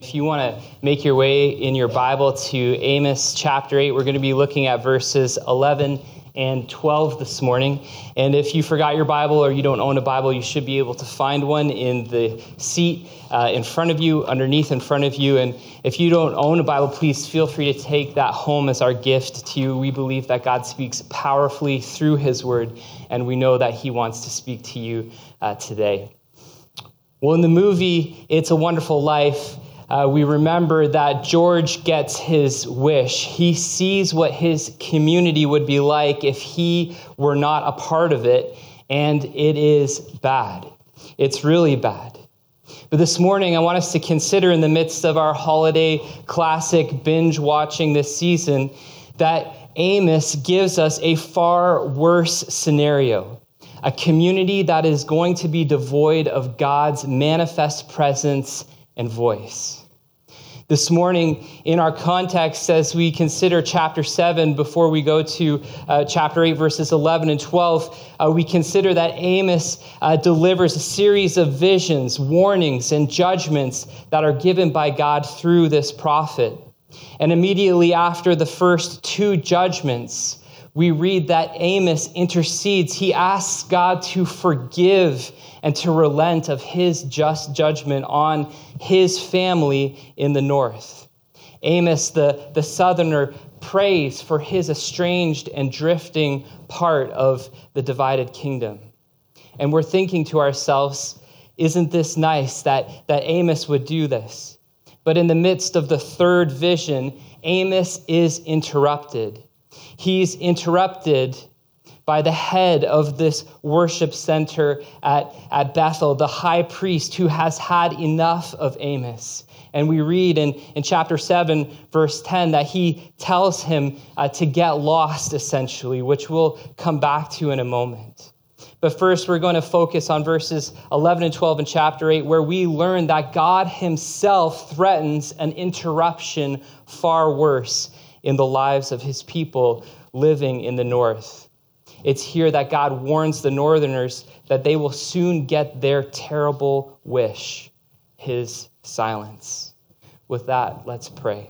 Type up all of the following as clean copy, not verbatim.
If you want to make your way in your Bible to Amos chapter 8, we're going to be looking at verses 11 and 12 this morning. And if you forgot your Bible or you don't own a Bible, you should be able to find one in the seat in front of you, underneath in front of you. And if you don't own a Bible, please feel free to take that home as our gift to you. We believe that God speaks powerfully through his word, and we know that he wants to speak to you today. Well, in the movie, It's a Wonderful Life, we remember that George gets his wish. He sees what his community would be like if he were not a part of it, and it is bad. It's really bad. But this morning, I want us to consider, in the midst of our holiday classic binge watching this season, that Amos gives us a far worse scenario. A community that is going to be devoid of God's manifest presence and voice. This morning, in our context, as we consider chapter 7, before we go to chapter 8, verses 11 and 12, we consider that Amos delivers a series of visions, warnings, and judgments that are given by God through this prophet. And immediately after the first two judgments, we read that Amos intercedes. He asks God to forgive and to relent of his just judgment on his family in the north. Amos, the southerner, prays for his estranged and drifting part of the divided kingdom. And we're thinking to ourselves, isn't this nice that Amos would do this? But in the midst of the third vision, Amos is interrupted. He's interrupted by the head of this worship center at Bethel, the high priest who has had enough of Amos. And we read in chapter 7, verse 10, that he tells him to get lost, essentially, which we'll come back to in a moment. But first, we're going to focus on verses 11 and 12 in chapter 8, where we learn that God himself threatens an interruption far worse in the lives of his people living in the north. It's here that God warns the northerners that they will soon get their terrible wish, his silence. With that, let's pray.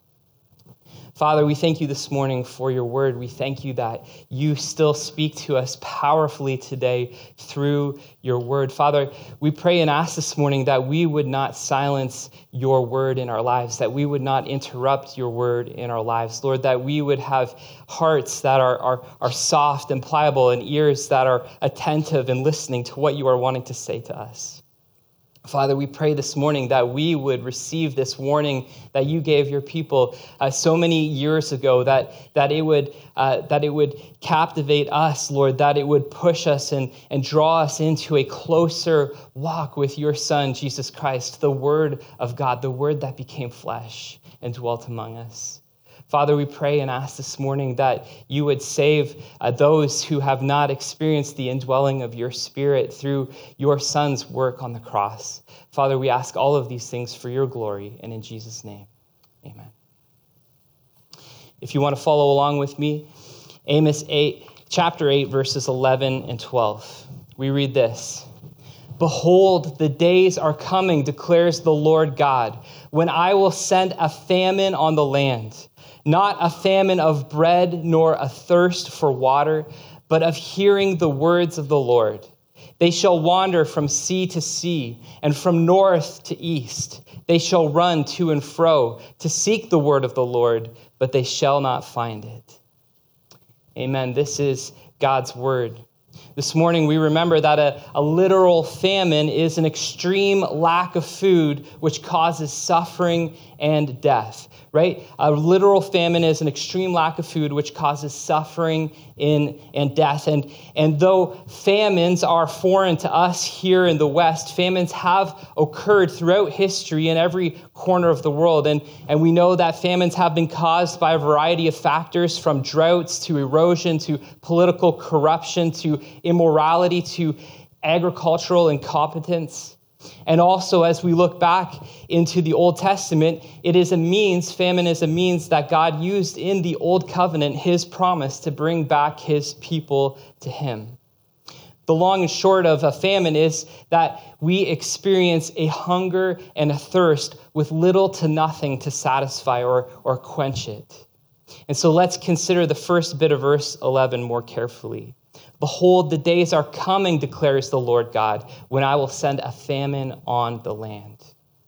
Father, we thank you this morning for your word. We thank you that you still speak to us powerfully today through your word. Father, we pray and ask this morning that we would not silence your word in our lives, that we would not interrupt your word in our lives. Lord, that we would have hearts that are soft and pliable and ears that are attentive and listening to what you are wanting to say to us. Father, we pray this morning that we would receive this warning that you gave your people so many years ago, that it would captivate us, Lord, that it would push us and draw us into a closer walk with your Son, Jesus Christ, the Word of God, the Word that became flesh and dwelt among us. Father, we pray and ask this morning that you would save those who have not experienced the indwelling of your Spirit through your Son's work on the cross. Father, we ask all of these things for your glory, and in Jesus' name, amen. If you want to follow along with me, Amos 8, chapter 8, verses 11 and 12. We read this. Behold, the days are coming, declares the Lord God, when I will send a famine on the land. Not a famine of bread, nor a thirst for water, but of hearing the words of the Lord. They shall wander from sea to sea, and from north to east. They shall run to and fro to seek the word of the Lord, but they shall not find it. Amen. This is God's word. This morning, we remember that a literal famine is an extreme lack of food which causes suffering and death, right? A literal famine is an extreme lack of food which causes suffering and death. And though famines are foreign to us here in the West, famines have occurred throughout history in every corner of the world. And we know that famines have been caused by a variety of factors, from droughts to erosion to political corruption to immorality to agricultural incompetence. And also, as we look back into the Old Testament, famine is a means that God used in the Old Covenant, his promise to bring back his people to him. The long and short of a famine is that we experience a hunger and a thirst with little to nothing to satisfy or quench it. And so let's consider the first bit of verse 11 more carefully. Behold, the days are coming, declares the Lord God, when I will send a famine on the land.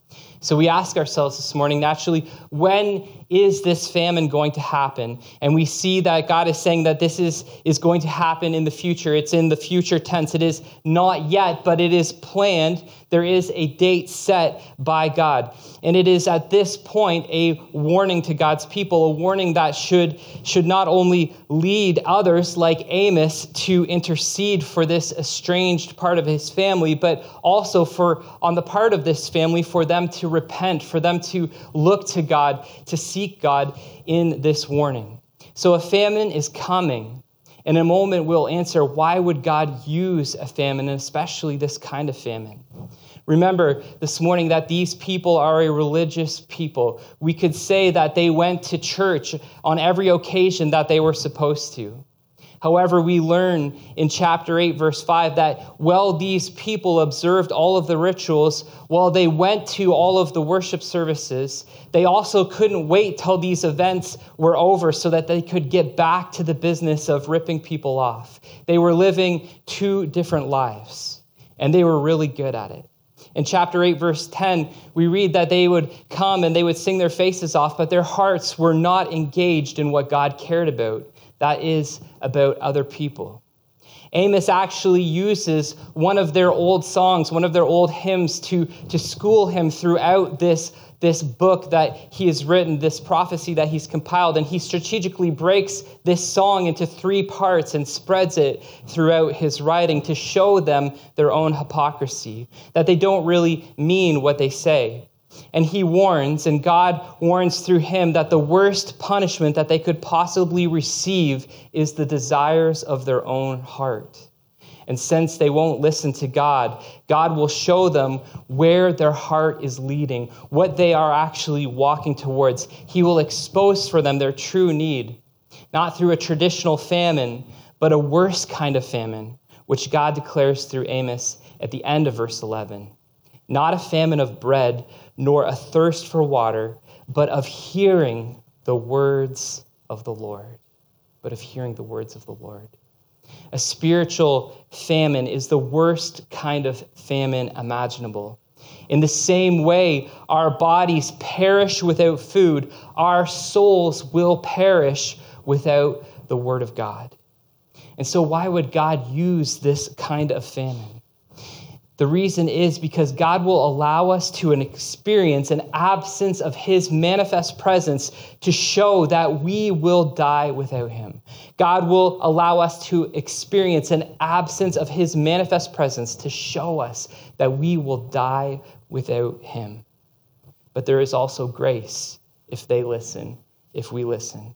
So we ask ourselves this morning, naturally, when is this famine going to happen? And we see that God is saying that this is going to happen in the future. It's in the future tense. It is not yet, but it is planned. There is a date set by God. And it is at this point a warning to God's people, a warning that should not only lead others like Amos to intercede for this estranged part of his family, but also for, on the part of this family, for them to repent, for them to look to God, to seek God in this warning. So a famine is coming. In a moment, we'll answer, why would God use a famine, and especially this kind of famine? Remember this morning that these people are a religious people. We could say that they went to church on every occasion that they were supposed to. However, we learn in chapter 8, verse 5, that while these people observed all of the rituals, while they went to all of the worship services, they also couldn't wait till these events were over so that they could get back to the business of ripping people off. They were living two different lives, and they were really good at it. In chapter 8, verse 10, we read that they would come and they would sing their faces off, but their hearts were not engaged in what God cared about. That is about other people. Amos actually uses one of their old songs, one of their old hymns to school him throughout this book that he has written, this prophecy that he's compiled. And he strategically breaks this song into three parts and spreads it throughout his writing to show them their own hypocrisy, that they don't really mean what they say. And he warns, and God warns through him, that the worst punishment that they could possibly receive is the desires of their own heart. And since they won't listen to God, God will show them where their heart is leading, what they are actually walking towards. He will expose for them their true need, not through a traditional famine, but a worse kind of famine, which God declares through Amos at the end of verse 11. Not a famine of bread, nor a thirst for water, but of hearing the words of the Lord. But of hearing the words of the Lord. A spiritual famine is the worst kind of famine imaginable. In the same way, our bodies perish without food, our souls will perish without the word of God. And so why would God use this kind of famine? The reason is because God will allow us to experience an absence of his manifest presence to show that we will die without him. God will allow us to experience an absence of his manifest presence to show us that we will die without him. But there is also grace if they listen, if we listen.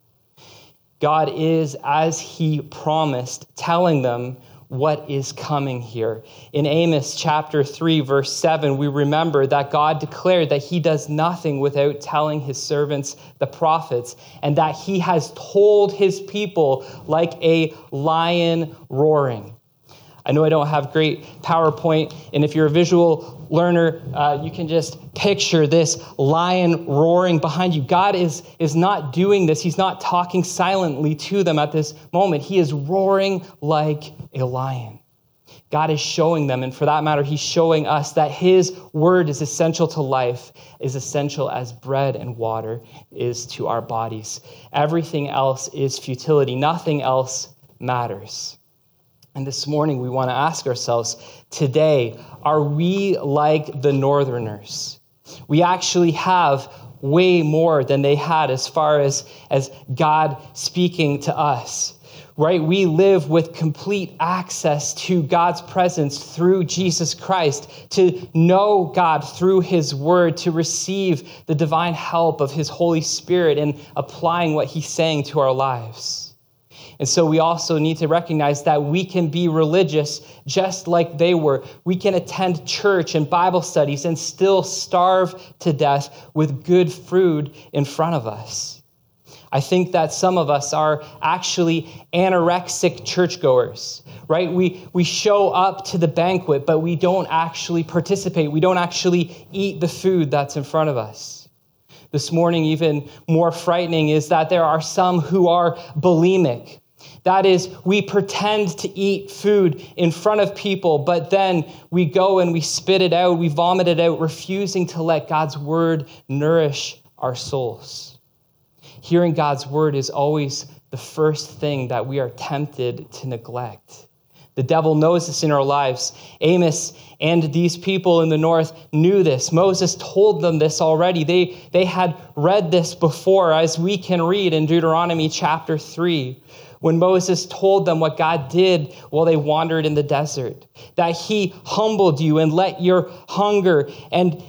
God is, as he promised, telling them what is coming here. In Amos chapter 3, verse 7, we remember that God declared that he does nothing without telling his servants, the prophets, and that he has told his people like a lion roaring. I know I don't have great PowerPoint, and if you're a visual learner, you can just picture this lion roaring behind you. God is not doing this. He's not talking silently to them at this moment. He is roaring like a lion. God is showing them, and for that matter, he's showing us that his word is essential to life, is essential as bread and water is to our bodies. Everything else is futility. Nothing else matters. And this morning, we want to ask ourselves, today, are we like the Northerners? We actually have way more than they had as far as God speaking to us, right? We live with complete access to God's presence through Jesus Christ, to know God through his word, to receive the divine help of his Holy Spirit in applying what he's saying to our lives. And so we also need to recognize that we can be religious just like they were. We can attend church and Bible studies and still starve to death with good food in front of us. I think that some of us are actually anorexic churchgoers, right? We show up to the banquet, but we don't actually participate. We don't actually eat the food that's in front of us. This morning, even more frightening is that there are some who are bulimic. That is, we pretend to eat food in front of people, but then we go and we spit it out, we vomit it out, refusing to let God's word nourish our souls. Hearing God's word is always the first thing that we are tempted to neglect. The devil knows this in our lives. Amos and these people in the north knew this. Moses told them this already. They had read this before, as we can read in Deuteronomy chapter 3, when Moses told them what God did while they wandered in the desert, that he humbled you and let your hunger and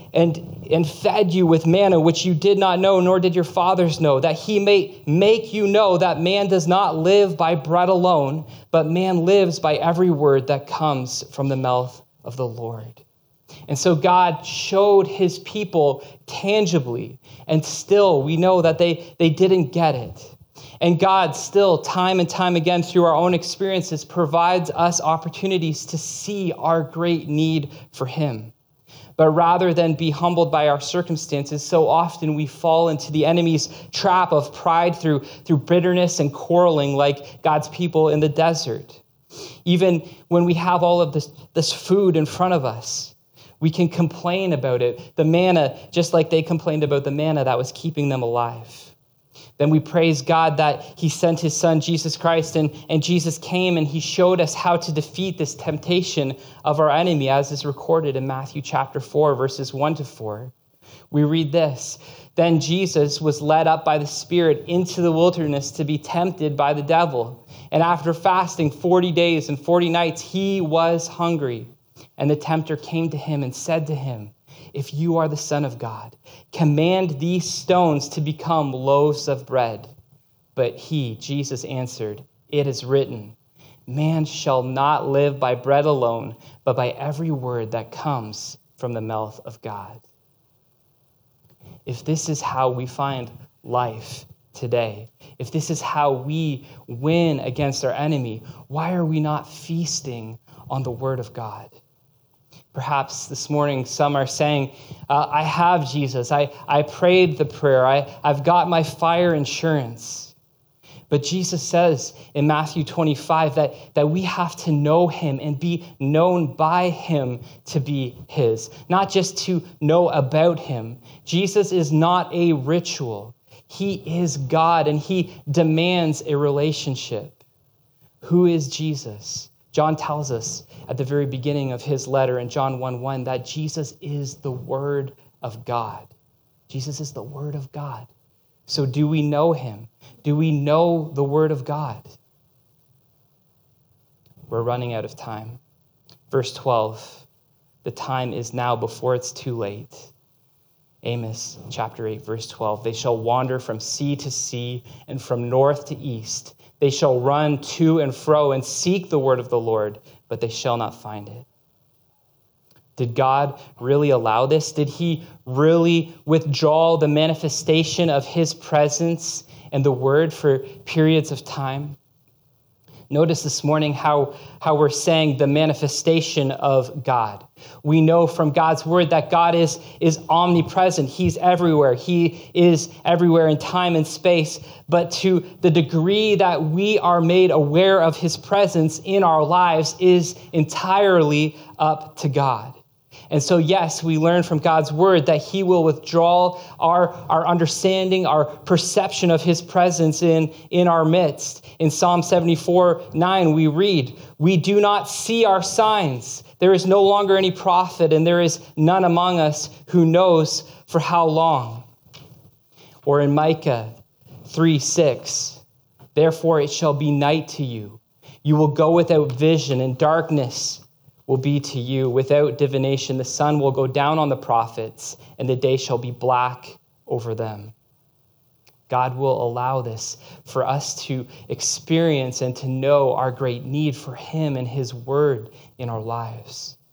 fed you with manna, which you did not know, nor did your fathers know, that he may make you know that man does not live by bread alone, but man lives by every word that comes from the mouth of the Lord. And so God showed his people tangibly, and still we know that they didn't get it. And God still, time and time again, through our own experiences, provides us opportunities to see our great need for him. But rather than be humbled by our circumstances, so often we fall into the enemy's trap of pride through bitterness and quarreling, like God's people in the desert. Even when we have all of this food in front of us, we can complain about it. The manna, just like they complained about the manna that was keeping them alive. Then we praise God that he sent his son, Jesus Christ, and Jesus came and he showed us how to defeat this temptation of our enemy, as is recorded in Matthew chapter 4, verses 1-4. We read this: "Then Jesus was led up by the Spirit into the wilderness to be tempted by the devil. And after fasting 40 days and 40 nights, he was hungry. And the tempter came to him and said to him, 'If you are the Son of God, command these stones to become loaves of bread.' But he, Jesus, answered, 'It is written, man shall not live by bread alone, but by every word that comes from the mouth of God.'" If this is how we find life today, if this is how we win against our enemy, why are we not feasting on the word of God? Perhaps this morning some are saying, I have Jesus. I prayed the prayer. I've got my fire insurance. But Jesus says in Matthew 25 that we have to know him and be known by him to be his, not just to know about him. Jesus is not a ritual. He is God, and he demands a relationship. Who is Jesus? John tells us at the very beginning of his letter in John 1:1 that Jesus is the Word of God. Jesus is the Word of God. So do we know him? Do we know the Word of God? We're running out of time. Verse 12, the time is now before it's too late. Amos chapter 8, verse 12, "They shall wander from sea to sea and from north to east. They shall run to and fro and seek the word of the Lord, but they shall not find it." Did God really allow this? Did he really withdraw the manifestation of his presence and the word for periods of time? Notice this morning how we're saying the manifestation of God. We know from God's word that God is omnipresent. He's everywhere. He is everywhere in time and space. But to the degree that we are made aware of his presence in our lives is entirely up to God. And so, yes, we learn from God's word that he will withdraw our understanding, our perception of his presence in our midst. In Psalm 74:9, we read, "We do not see our signs. There is no longer any prophet, and there is none among us who knows for how long." Or in Micah 3:6, "Therefore it shall be night to you. You will go without vision, and darkness will be to you. Without divination, the sun will go down on the prophets, and the day shall be black over them." God will allow this for us to experience and to know our great need for him and his word in our lives.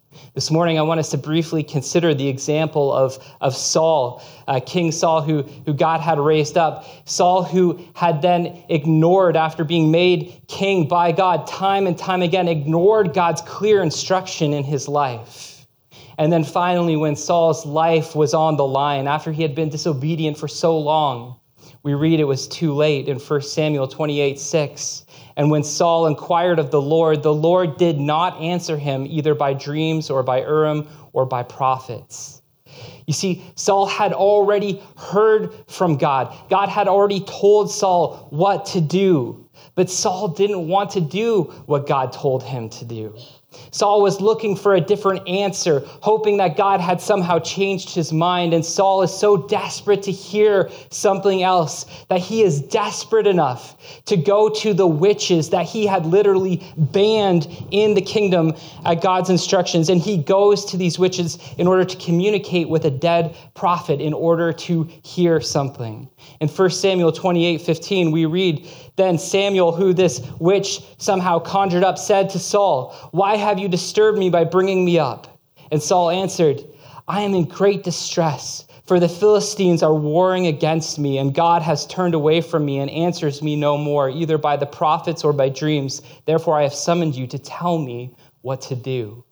This morning, I want us to briefly consider the example of Saul, King Saul, who God had raised up. Saul, who had then ignored, after being made king by God time and time again, ignored God's clear instruction in his life. And then finally, when Saul's life was on the line, after he had been disobedient for so long, we read it was too late in 1 Samuel 28:6. And when Saul inquired of the Lord did not answer him either by dreams or by Urim or by prophets. You see, Saul had already heard from God. God had already told Saul what to do, but Saul didn't want to do what God told him to do. Saul was looking for a different answer, hoping that God had somehow changed his mind. And Saul is so desperate to hear something else that he is desperate enough to go to the witches that he had literally banned in the kingdom at God's instructions. And he goes to these witches in order to communicate with a dead prophet in order to hear something. In 1 Samuel 28:15, we read, "Then Samuel, who this witch somehow conjured up, said to Saul, 'Why have you disturbed me by bringing me up?' And Saul answered, 'I am in great distress, for the Philistines are warring against me, and God has turned away from me and answers me no more, either by the prophets or by dreams. Therefore I have summoned you to tell me what to do.'"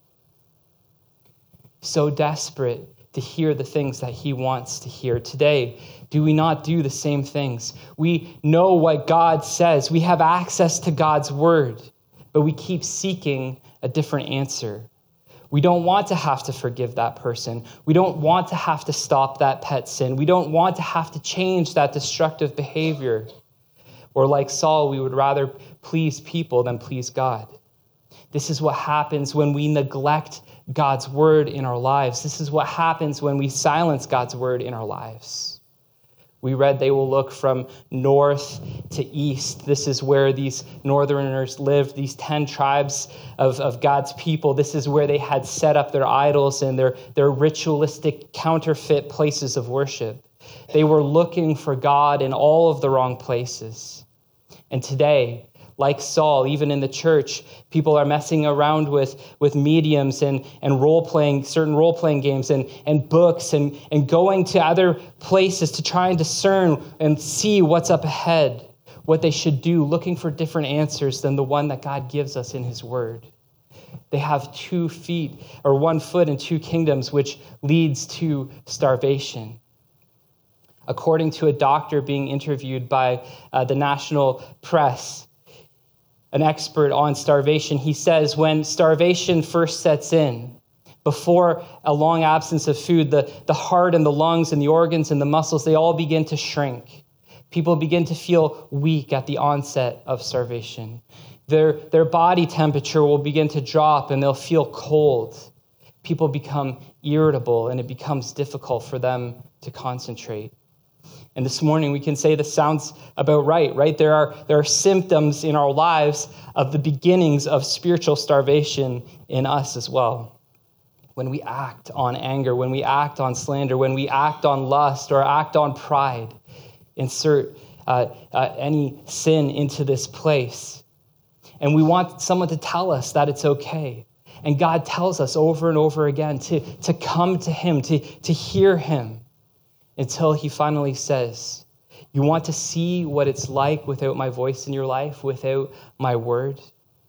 So desperate to hear the things that he wants to hear. Today, do we not do the same things? We know what God says. We have access to God's word, but we keep seeking a different answer. We don't want to have to forgive that person. We don't want to have to stop that pet sin. We don't want to have to change that destructive behavior. Or like Saul, we would rather please people than please God. This is what happens when we neglect God's word in our lives. This is what happens when we silence God's word in our lives. We read they will look from north to east. This is where these northerners lived, these 10 tribes of God's people. This is where they had set up their idols and their ritualistic counterfeit places of worship. They were looking for God in all of the wrong places. And today, like Saul, even in the church, people are messing around with mediums and certain role-playing games and books and going to other places to try and discern and see what's up ahead, what they should do, looking for different answers than the one that God gives us in his word. They have 2 feet or 1 foot in 2 kingdoms, which leads to starvation. According to a doctor being interviewed by the national press, an expert on starvation, he says when starvation first sets in, before a long absence of food, the heart and the lungs and the organs and the muscles, they all begin to shrink. People begin to feel weak at the onset of starvation. Their body temperature will begin to drop and they'll feel cold. People become irritable and it becomes difficult for them to concentrate. And this morning we can say this sounds about right? There are symptoms in our lives of the beginnings of spiritual starvation in us as well. When we act on anger, when we act on slander, when we act on lust or act on pride, insert any sin into this place. And we want someone to tell us that it's okay. And God tells us over and over again to come to him, to hear him. Until he finally says, "You want to see what it's like without my voice in your life, without my word?"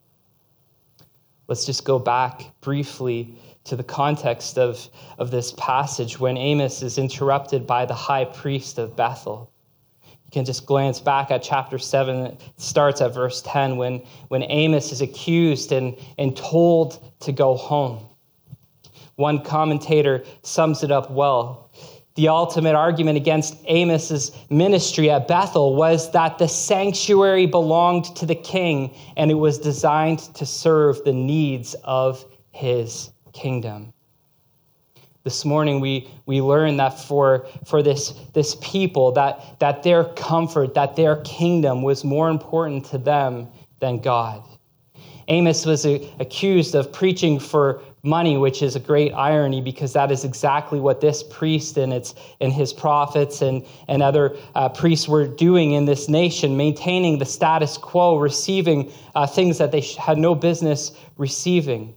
Let's just go back briefly to the context of this passage when Amos is interrupted by the high priest of Bethel. You can just glance back at chapter 7. It starts at verse 10 when Amos is accused and told to go home. One commentator sums it up well. The ultimate argument against Amos's ministry at Bethel was that the sanctuary belonged to the king and it was designed to serve the needs of his kingdom. This morning we learn that for this people that their comfort, that their kingdom was more important to them than God. Amos was accused of preaching for money, which is a great irony because that is exactly what this priest and his prophets and other priests were doing in this nation, maintaining the status quo, receiving things that they had no business receiving.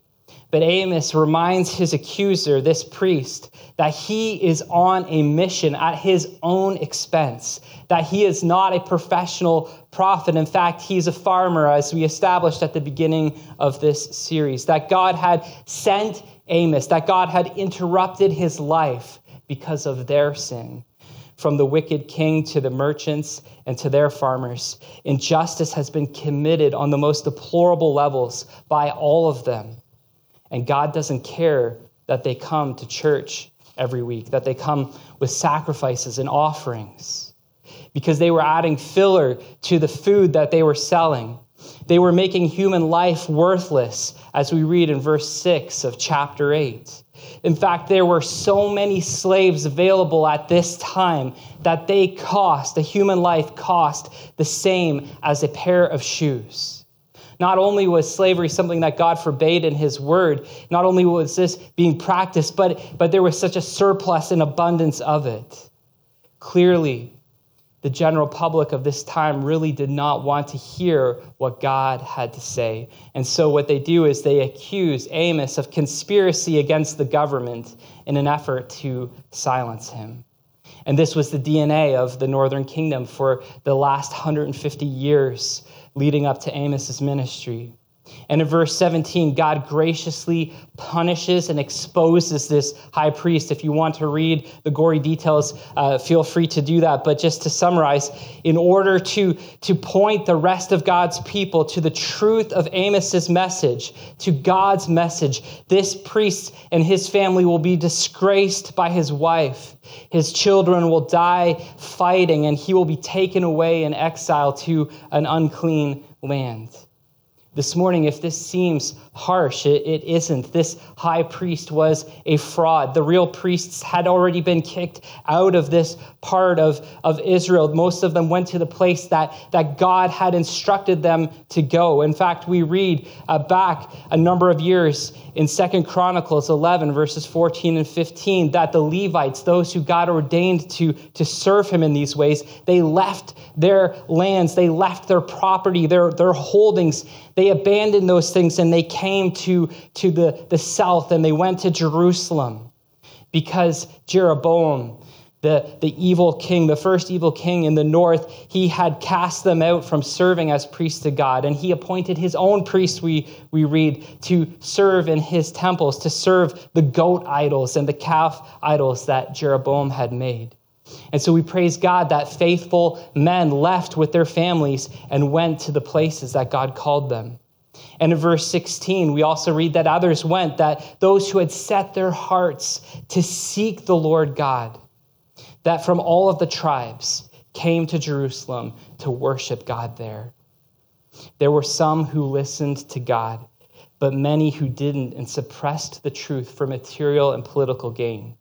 But Amos reminds his accuser, this priest, that he is on a mission at his own expense, that he is not a professional prophet. In fact, he's a farmer, as we established at the beginning of this series, that God had sent Amos, that God had interrupted his life because of their sin. From the wicked king to the merchants and to their farmers, injustice has been committed on the most deplorable levels by all of them. And God doesn't care that they come to church every week, that they come with sacrifices and offerings, because they were adding filler to the food that they were selling. They were making human life worthless, as we read in verse 6 of chapter 8. In fact, there were so many slaves available at this time that the human life cost the same as a pair of shoes. Not only was slavery something that God forbade in his word, not only was this being practiced, but there was such a surplus and abundance of it. Clearly, the general public of this time really did not want to hear what God had to say. And so what they do is they accuse Amos of conspiracy against the government in an effort to silence him. And this was the DNA of the northern kingdom for the last 150 years leading up to Amos's ministry. And in verse 17, God graciously punishes and exposes this high priest. If you want to read the gory details, feel free to do that. But just to summarize, in order to point the rest of God's people to the truth of Amos's message, to God's message, this priest and his family will be disgraced by his wife. His children will die fighting, and he will be taken away in exile to an unclean land. This morning, if this seems harsh, it isn't. This high priest was a fraud. The real priests had already been kicked out of this part of Israel. Most of them went to the place that God had instructed them to go. In fact, we read back a number of years in 2 Chronicles 11, verses 14 and 15, that the Levites, those who God ordained to serve him in these ways, they left their lands, they left their property, their holdings. They abandoned those things and they came to the south, and they went to Jerusalem because Jeroboam, the evil king, the first evil king in the north, he had cast them out from serving as priests to God. And he appointed his own priests, we read, to serve in his temples, to serve the goat idols and the calf idols that Jeroboam had made. And so we praise God that faithful men left with their families and went to the places that God called them. And in verse 16, we also read that others went, that those who had set their hearts to seek the Lord God, that from all of the tribes came to Jerusalem to worship God there. There were some who listened to God, but many who didn't and suppressed the truth for material and political gain.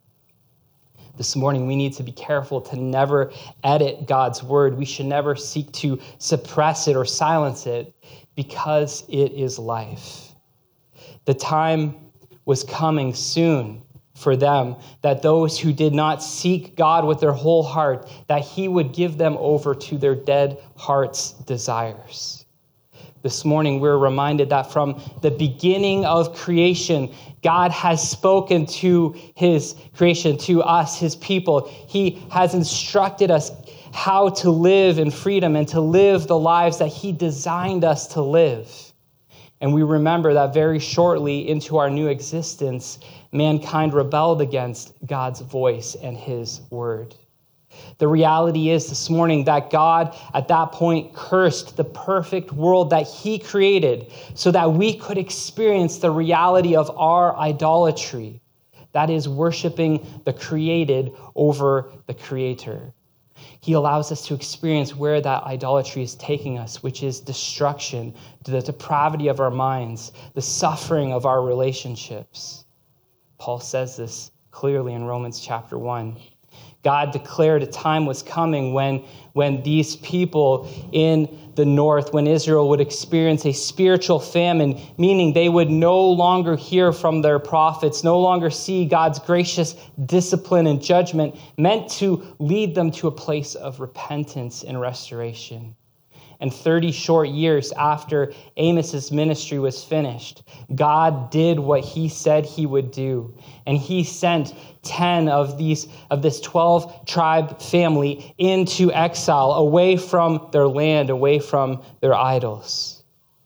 This morning, we need to be careful to never edit God's word. We should never seek to suppress it or silence it, because it is life. The time was coming soon for them that those who did not seek God with their whole heart, that he would give them over to their dead heart's desires. This morning, we're reminded that from the beginning of creation, God has spoken to his creation, to us, his people. He has instructed us how to live in freedom and to live the lives that he designed us to live. And we remember that very shortly into our new existence, mankind rebelled against God's voice and his word. The reality is this morning that God at that point cursed the perfect world that he created so that we could experience the reality of our idolatry. That is, worshiping the created over the creator. He allows us to experience where that idolatry is taking us, which is destruction, to the depravity of our minds, the suffering of our relationships. Paul says this clearly in Romans chapter 1. God declared a time was coming when these people in the north, when Israel would experience a spiritual famine, meaning they would no longer hear from their prophets, no longer see God's gracious discipline and judgment meant to lead them to a place of repentance and restoration. and 30 short years after Amos's ministry was finished, God did what he said he would do. And he sent 10 of this 12 tribe family into exile, away from their land, away from their idols.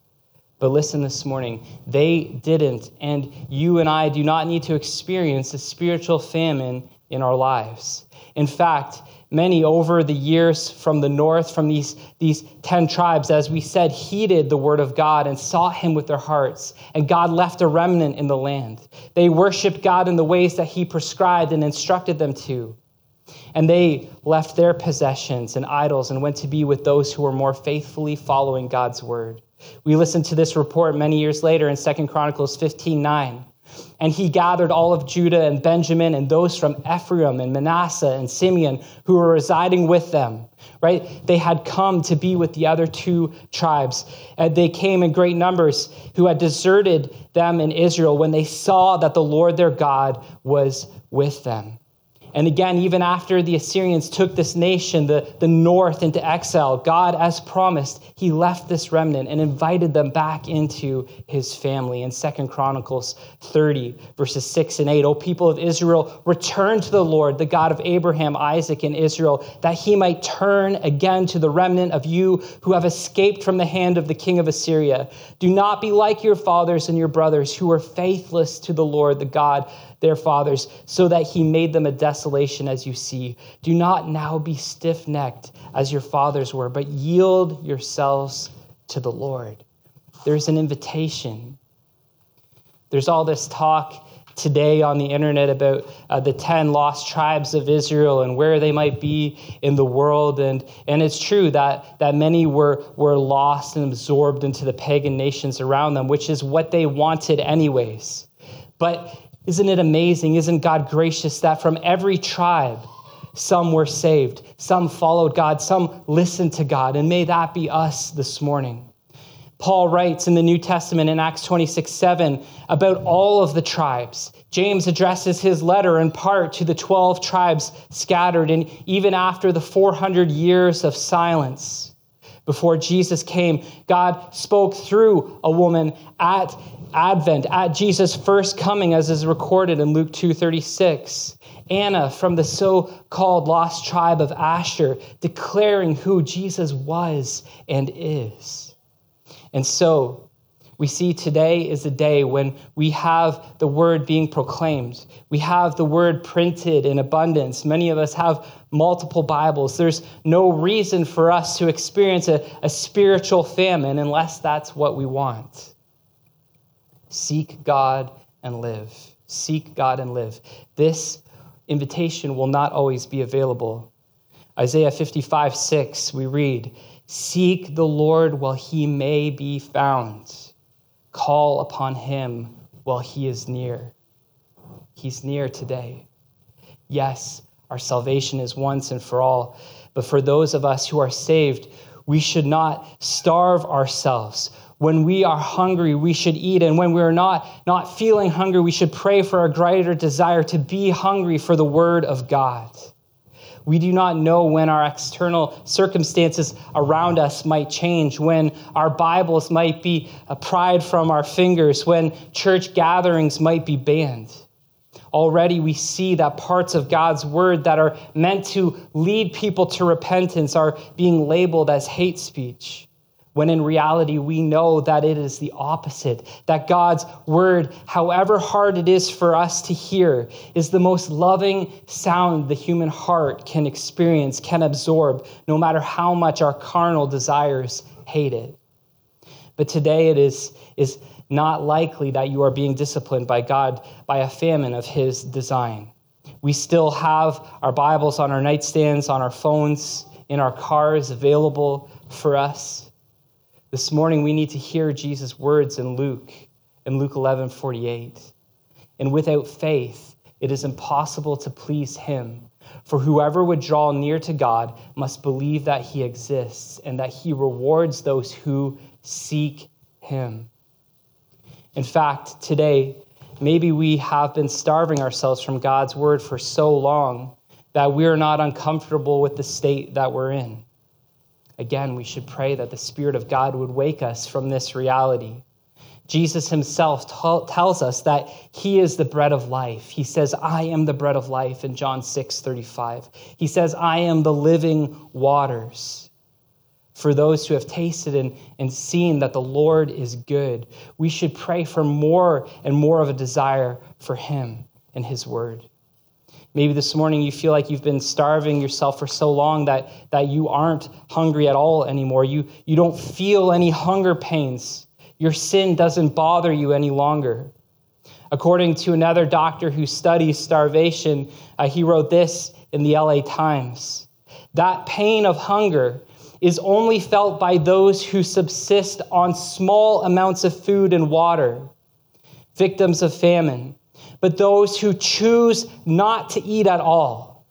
But listen this morning, they didn't, and you and I do not need to experience a spiritual famine in our lives. In fact, many over the years from the north, from these 10 tribes, as we said, heeded the word of God and sought him with their hearts. And God left a remnant in the land. They worshiped God in the ways that he prescribed and instructed them to. And they left their possessions and idols and went to be with those who were more faithfully following God's word. We listened to this report many years later in 2 Chronicles 15:9. And he gathered all of Judah and Benjamin and those from Ephraim and Manasseh and Simeon who were residing with them, right? They had come to be with the other two tribes. And they came in great numbers who had deserted them in Israel when they saw that the Lord their God was with them. And again, even after the Assyrians took this nation, the north, into exile, God, as promised, he left this remnant and invited them back into his family. In 2 Chronicles 30, verses 6 and 8, O people of Israel, return to the Lord, the God of Abraham, Isaac, and Israel, that he might turn again to the remnant of you who have escaped from the hand of the king of Assyria. Do not be like your fathers and your brothers who were faithless to the Lord, the God their fathers, so that he made them a desolation as you see. Do not now be stiff-necked as your fathers were, but yield yourselves to the Lord. There's an invitation. There's all this talk today on the internet about the 10 lost tribes of Israel and where they might be in the world. And it's true that many were lost and absorbed into the pagan nations around them, which is what they wanted anyways. But isn't it amazing? Isn't God gracious that from every tribe, some were saved, some followed God, some listened to God, and may that be us this morning. Paul writes in the New Testament in Acts 26:7 about all of the tribes. James addresses his letter in part to the 12 tribes scattered, and even after the 400 years of silence before Jesus came, God spoke through a woman at Advent, at Jesus' first coming, as is recorded in Luke 2:36. Anna from the so-called lost tribe of Asher, declaring who Jesus was and is. And so we see today is a day when we have the word being proclaimed. We have the word printed in abundance. Many of us have multiple Bibles. There's no reason for us to experience a spiritual famine unless that's what we want. Seek God and live. Seek God and live. This invitation will not always be available. Isaiah 55:6, we read, "Seek the Lord while he may be found. Call upon him while he is near." He's near today. Yes, our salvation is once and for all, but for those of us who are saved, we should not starve ourselves. When we are hungry, we should eat. And when we're not feeling hungry, we should pray for a greater desire to be hungry for the word of God. We do not know when our external circumstances around us might change, when our Bibles might be pried from our fingers, when church gatherings might be banned. Already we see that parts of God's word that are meant to lead people to repentance are being labeled as hate speech, when in reality we know that it is the opposite, that God's word, however hard it is for us to hear, is the most loving sound the human heart can experience, can absorb, no matter how much our carnal desires hate it. But today it is not likely that you are being disciplined by God by a famine of his design. We still have our Bibles on our nightstands, on our phones, in our cars, available for us. This morning, we need to hear Jesus' words in Luke 11:48. And without faith, it is impossible to please him. For whoever would draw near to God must believe that he exists and that he rewards those who seek him. In fact, today, maybe we have been starving ourselves from God's word for so long that we're not uncomfortable with the state that we're in. Again, we should pray that the Spirit of God would wake us from this reality. Jesus himself tells us that he is the bread of life. He says, I am the bread of life in John 6:35. He says, I am the living waters. For those who have tasted and seen that the Lord is good, we should pray for more and more of a desire for him and his word. Maybe this morning you feel like you've been starving yourself for so long that you aren't hungry at all anymore. You don't feel any hunger pains. Your sin doesn't bother you any longer. According to another doctor who studies starvation, he wrote this in the LA Times. That pain of hunger is only felt by those who subsist on small amounts of food and water, victims of famine. But those who choose not to eat at all,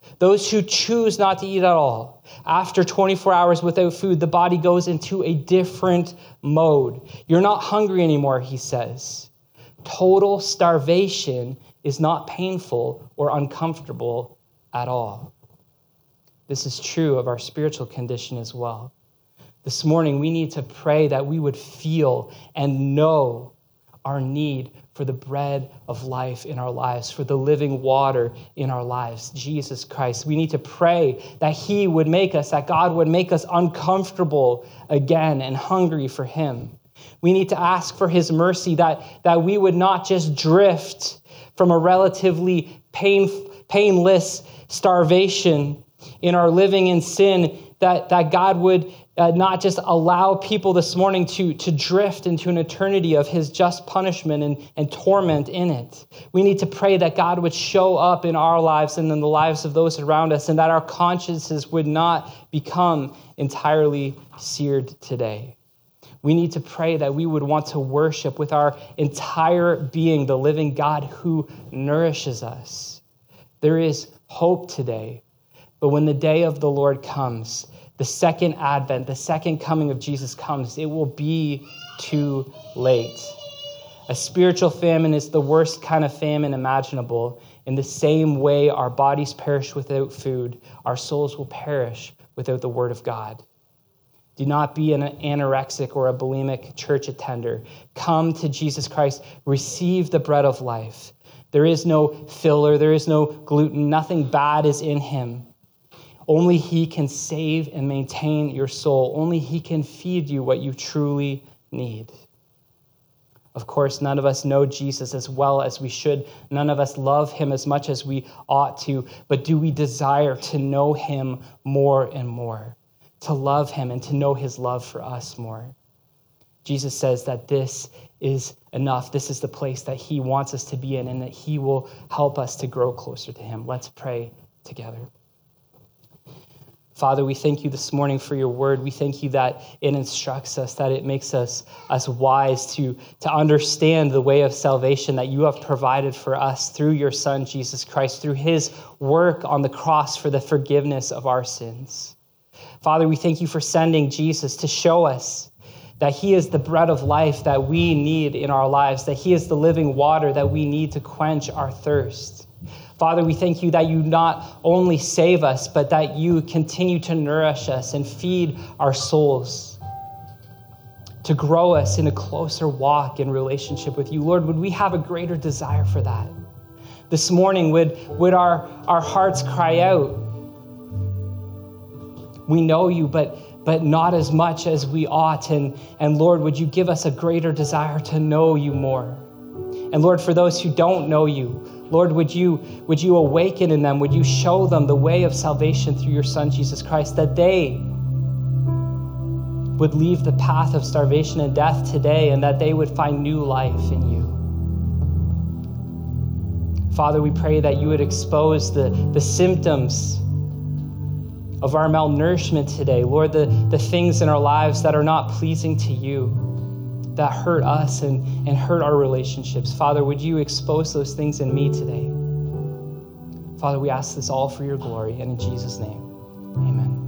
after 24 hours without food, the body goes into a different mode. You're not hungry anymore, he says. Total starvation is not painful or uncomfortable at all. This is true of our spiritual condition as well. This morning, we need to pray that we would feel and know our need for the bread of life in our lives, for the living water in our lives, Jesus Christ. We need to pray that he would make us, that God would make us uncomfortable again and hungry for him. We need to ask for his mercy, that we would not just drift from a relatively painless starvation in our living in sin, that God would not just allow people this morning to drift into an eternity of his just punishment and torment in it. We need to pray that God would show up in our lives and in the lives of those around us, and that our consciences would not become entirely seared today. We need to pray that we would want to worship with our entire being the living God who nourishes us. There is hope today, but when the day of the Lord comes, the second advent, the second coming of Jesus comes, it will be too late. A spiritual famine is the worst kind of famine imaginable. In the same way our bodies perish without food, our souls will perish without the word of God. Do not be an anorexic or a bulimic church attender. Come to Jesus Christ. Receive the bread of life. There is no filler. There is no gluten. Nothing bad is in him. Only he can save and maintain your soul. Only he can feed you what you truly need. Of course, none of us know Jesus as well as we should. None of us love him as much as we ought to. But do we desire to know him more and more? To love him and to know his love for us more? Jesus says that this is enough. This is the place that he wants us to be in, and that he will help us to grow closer to him. Let's pray together. Father, we thank you this morning for your word. We thank you that it instructs us, that it makes us wise to understand the way of salvation that you have provided for us through your Son, Jesus Christ, through his work on the cross for the forgiveness of our sins. Father, we thank you for sending Jesus to show us that he is the bread of life that we need in our lives, that he is the living water that we need to quench our thirst. Father, we thank you that you not only save us, but that you continue to nourish us and feed our souls, to grow us in a closer walk in relationship with you. Lord, would we have a greater desire for that? This morning, would our hearts cry out, we know you, but not as much as we ought. And Lord, would you give us a greater desire to know you more? And Lord, for those who don't know you, Lord, would you awaken in them? Would you show them the way of salvation through your Son, Jesus Christ, that they would leave the path of starvation and death today, and that they would find new life in you. Father, we pray that you would expose the symptoms of our malnourishment today. Lord, the things in our lives that are not pleasing to you, that hurt us and hurt our relationships. Father, would you expose those things in me today? Father, we ask this all for your glory, and in Jesus' name, amen.